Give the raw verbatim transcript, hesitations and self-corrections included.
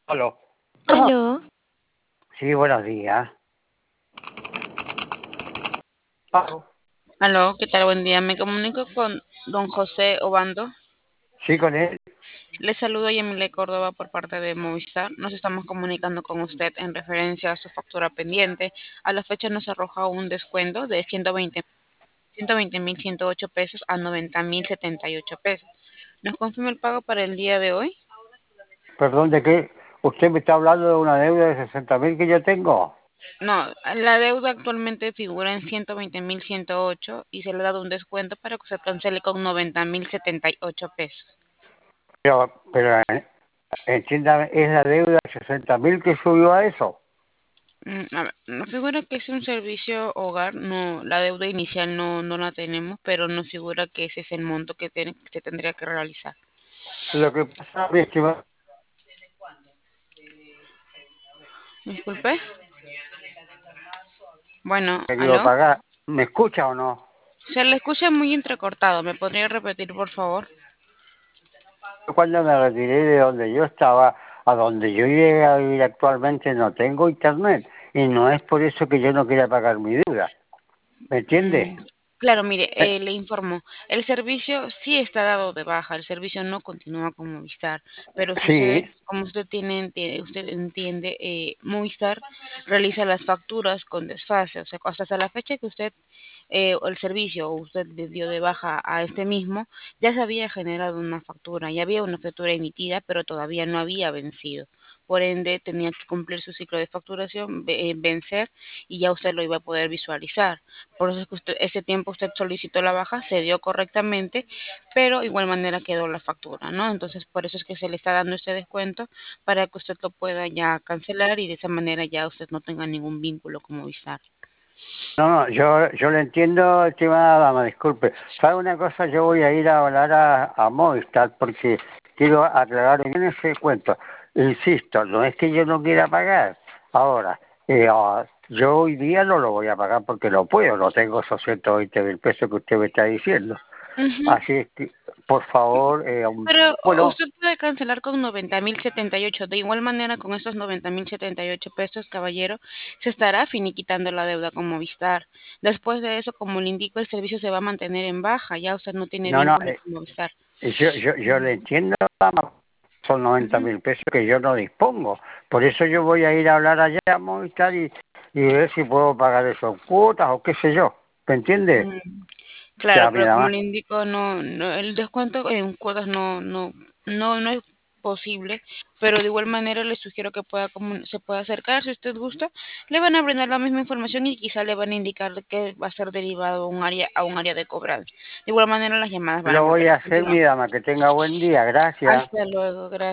Aló. Aló, Sí, buenos días. Aló. Aló, ¿qué tal? Buen día. Me comunico con don José Obando. Sí, con él. Le saludo Yamile Córdoba por parte de Movistar. Nos estamos comunicando con usted en referencia a su factura pendiente. A la fecha nos arroja un descuento de ciento veinte ciento veinte mil ciento ocho pesos a noventa mil setenta y ocho pesos. ¿Nos confirma el pago para el día de hoy? Perdón, ¿de qué? ¿Usted me está hablando de una deuda de sesenta mil que yo tengo? No, la deuda actualmente figura en ciento veinte mil ciento ocho y se le ha dado un descuento para que se cancele con noventa mil setenta y ocho pesos. Pero, pero eh, entiéndame, ¿es la deuda de sesenta mil que subió a eso? Mm, a ver, nos figura que es un servicio hogar, no, la deuda inicial no, no la tenemos, pero nos figura que ese es el monto que, tiene- que se tendría que realizar. Lo que pasa, mi estimado, Disculpe. Bueno, que iba a aló. pagar. ¿Me escucha o no? Se le escucha muy entrecortado. ¿Me podría repetir, por favor? Yo cuando me retiré de donde yo estaba, a donde yo llegué a vivir actualmente, no tengo internet. Y no es por eso que yo no quiera pagar mi deuda. ¿Me entiende? Mm, claro, mire, Eh, eh, le informo. El servicio sí está dado de baja, el servicio no continúa con Movistar, pero sí, sucede, como usted tiene, enti- usted entiende, eh, Movistar realiza las facturas con desfase, o sea, hasta, hasta la fecha que usted, eh, o el servicio, o usted le dio de baja a este mismo, ya se había generado una factura, ya había una factura emitida, pero todavía no había vencido. Por ende, tenía que cumplir su ciclo de facturación, ve- eh, vencer, y ya usted lo iba a poder visualizar. Por eso es que usted, ese tiempo usted solicitó la baja, se dio correctamente, pero igual manera quedó la factura, ¿no? Entonces, por eso es que se le está dando este descuento para que usted lo pueda ya cancelar y de esa manera ya usted no tenga ningún vínculo con Movistar. no, no, yo, yo le entiendo, estimada dama, disculpe. ¿Sabe una cosa? Yo voy a ir a hablar a, a Movistar porque quiero aclarar bien ese cuento. Insisto, no es que yo no quiera pagar. Ahora, eh, ah, yo hoy día no lo voy a pagar porque no puedo, no tengo esos ciento veinte mil pesos que usted me está diciendo. Ujú. Así es que, por favor, eh, um, Pero bueno, usted puede cancelar con noventa mil setenta y ocho. De igual manera, con estos noventa mil setenta y ocho pesos, caballero, se estará finiquitando la deuda con Movistar. Después de eso, como le indico, el servicio se va a mantener en baja. Ya usted no tiene no, no, vínculo eh, con Movistar. yo, yo, yo le entiendo, dama, son noventa Ujú. mil pesos que yo no dispongo. Por eso yo voy a ir a hablar allá a Movistar y, y ver si puedo pagar esas cuotas o qué sé yo. ¿Me entiende? Mm, claro, Ya, pero mira como más. le indico, no, no, el descuento en cuotas no, no, no, no es posible, pero de igual manera le sugiero que pueda comun- se pueda acercar si usted gusta, le van a brindar la misma información y quizá le van a indicar que va a ser derivado a un área, a un área de cobranza. De igual manera las llamadas van a Lo voy volver a a hacer, continuar. mi dama. Que tenga buen día. Gracias. Hasta luego, gracias.